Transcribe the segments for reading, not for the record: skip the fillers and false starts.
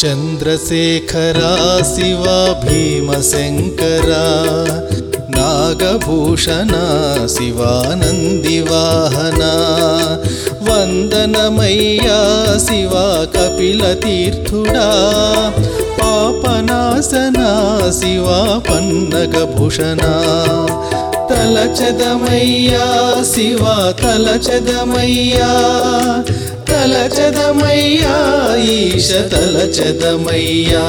చంద్రశేఖరా శివా భీమశంకరా నాగభూషణ శివానందివాహనా వందనమయ్యా శివా కపిలతీర్థుడా పాపనాశనా శివా పన్నగభూషణా తలచదమయ్యా శివా తలచదమయ్యా తలచదమయ్యా ఈశ తలచదమయ్యా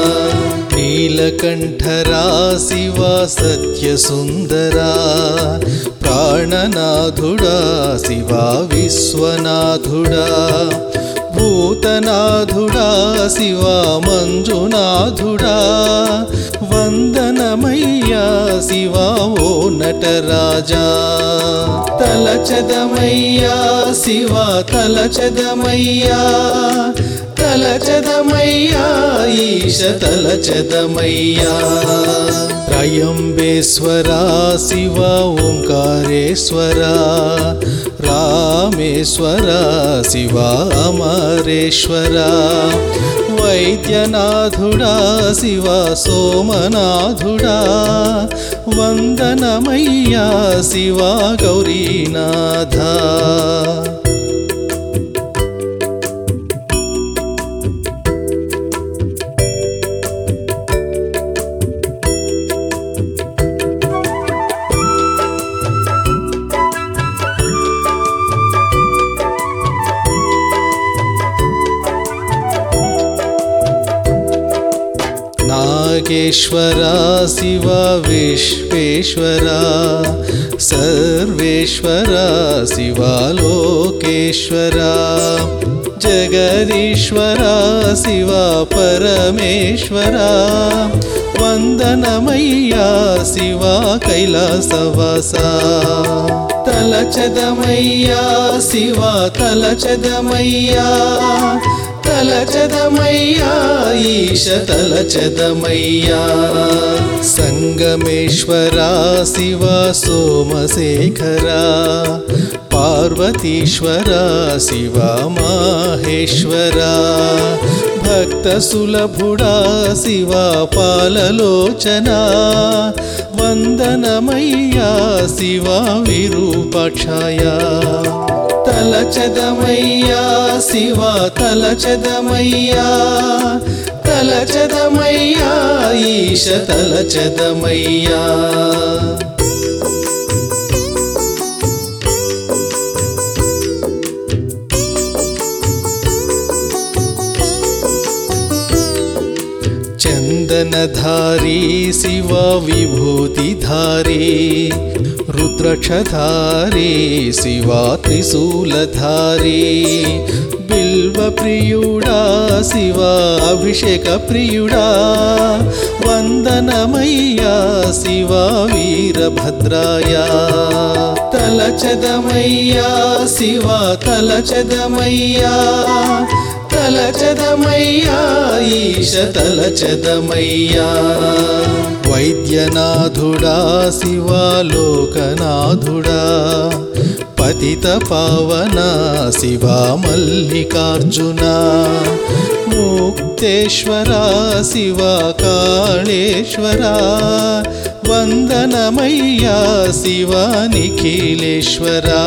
నీలకంఠరా శివా సత్యసుందరా ప్రాణనాథుడా శివా విశ్వనాథుడా భూతనాథుడా శివా మంజునాథుడా వందనమయ్యా శివా ఓ నటరాజా తలచదమయ్యా శివా తలచదమయ్యా తలచదమయ్యా ఈశ తలచదమయ్యా త్రయంబేశ్వరా శివా ఓంకారేశ్వరా రామేశ్వరా శివా అమరేశ్వరా వైద్యనాథుడా శివా సోమనాథుడా వందనమయ్యా శివా గౌరీనాథా నాగేశ్వరా శివా విశ్వేశ్వరా సర్వేశ్వరా శివా లోకేశ్వరా జగదీశ్వరా శివా పరమేశ్వరా వందనమయ్యా శివా కైలాసవాసా తలచదమయ్యా శివా తలచదమయ్యా తలచదమయ్యా ఈశ తలచదమయ్యా సంగమేశ్వరా శివా సోమశేఖరా పార్వతీశ్వరా శివా మాహేశ్వరా భక్త సులభుడా శివా పాలలోచనా వందనమయ్యా శివా విరూపాక్షాయా తలచదమయ్యా శివా తలచదమయ్యా తలచదమయ్యా ఈశ తలచదమయ్యా చందనధారీ శివా విభూతిధారీ రుద్రక్షధారీ శివా త్రిశూలధారీ బిల్వప్రియుడా శివా అభిషేక ప్రియుడా వందనమయ్యా శివా వీరభద్రాయ తలచదమయ్యా శివా తలచదమయ్యా తలచదమయ్యా ఈశ తలచదమయ్యా వైద్యనాథుడా శివా లోకనాథుడా పతిత పావన శివా మల్లికార్జునా ముక్తేశ్వరా శివా కాళేశ్వరా వందనమయ్యా శివా నిఖిలేశ్వరా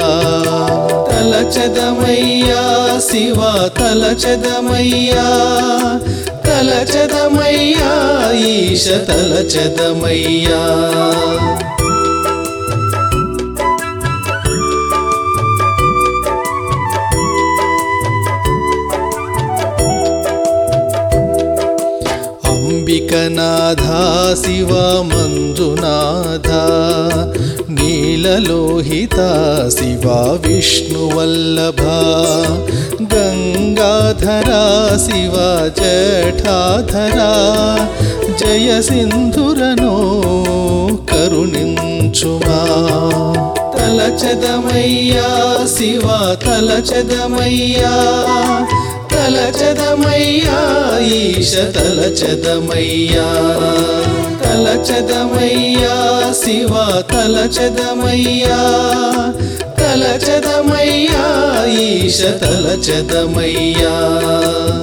తలచదమయ్యా శివా తలచదమయ్యా తలచదమయ్యా ఈశ తలచదమయ్యా అంబికనాథా శివా మంజునాథా నీలలోహిత శివా విష్ణువల్లభా గంగాధరా శివా జఠాధరా జయ సింధురనో కరుణించుమా తలచదమయ్యా శివా తలచదమయ్యా తలచదమయ్యా ఈశ తలచదమయ్యా తలచదమయ్యా శివా తలచదమయ్యా తలచదమయ్యా ఈశ తలచదమయ్యా